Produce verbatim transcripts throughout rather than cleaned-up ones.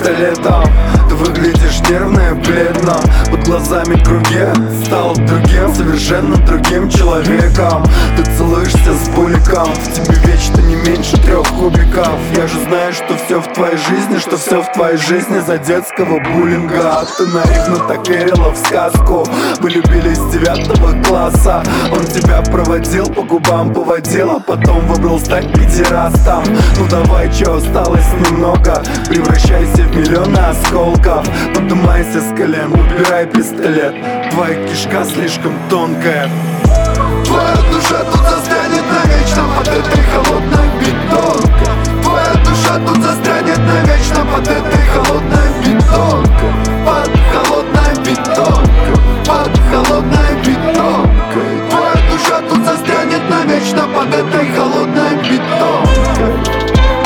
пистолетом. Ты выглядишь нервно и бледно, под глазами круги, стал другим, совершенно другим человеком. Ты целуешься с буликом, в тебе вечно не меньше трех кубиков. Я же знаю, что все в твоей жизни, что все в твоей жизни за детского буллинга. Ты наивно так верила в сказку, мы любили с девятого класса. Он тебя проводил, по губам поводил, а потом выбрал стать педерастом. Ну давай, чё осталось немного, превращайся в миллионы осколков. Поднимайся с колен, убирай пистолет, твоя кишка слишком тонкая. Твоя душа тут застрянет навечно под этой холодной бетонкой. Твоя душа тут застрянет навечно под этой холодной бетонкой. Под холодной бетонкой, под холодной бетонкой. Твоя душа тут застрянет навечно под этой холодной бетонкой.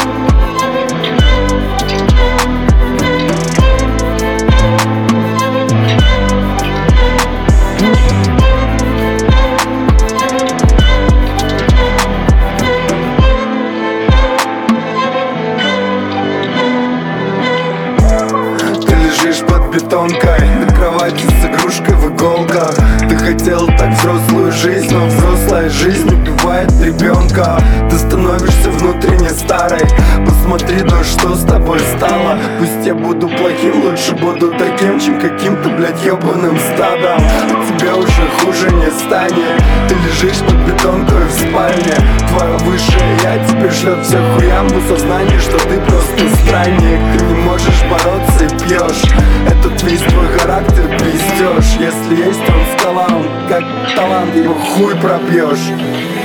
Бетонкой на кровати с игрушкой в иголках. Ты хотел так взрослую жизнь, но взрослая жизнь убивает ребенка. Ты становишься внутренне старой. Посмотри, да что с тобой стало. Пусть я буду плохим, лучше буду таким, чем каким-то, блядь, ебаным стадом. А тебе уже хуже не станет. Ты лежишь под бетонкой в спальне. Твое высшее я тебе шлет всех хуям в сознании, что ты просто странник. Ты не можешь бороться и пьешь. Этот весь твой характер пиздешь. Если есть он скала, он как талант, его хуй пропьешь.